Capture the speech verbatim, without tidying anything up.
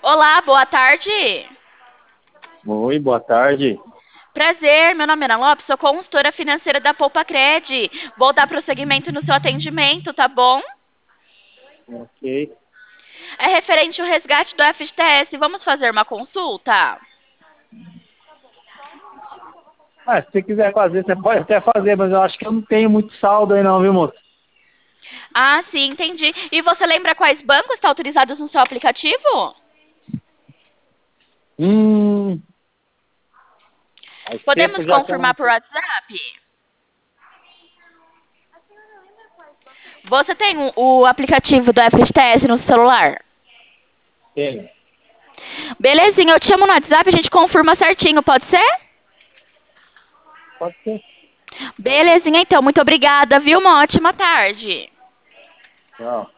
Olá, boa tarde. Oi, boa tarde. Prazer, meu nome é Ana Lopes, sou consultora financeira da Poupa Cred. Vou dar prosseguimento no seu atendimento, tá bom? Ok. É referente ao resgate do F G T S. Vamos fazer uma consulta? Ah, se você quiser fazer, você pode até fazer, mas eu acho que eu não tenho muito saldo aí não, viu, moço? Ah, sim, entendi. E você lembra quais bancos estão autorizados no seu aplicativo? Hum, faz tempo Podemos já que eu confirmar não por WhatsApp? Você tem o o aplicativo do F G T S no celular? tenho. Belezinha, eu te chamo no WhatsApp, a gente confirma certinho, pode ser? Pode ser. Belezinha, então. Muito obrigada, viu? Uma ótima tarde. Tchau.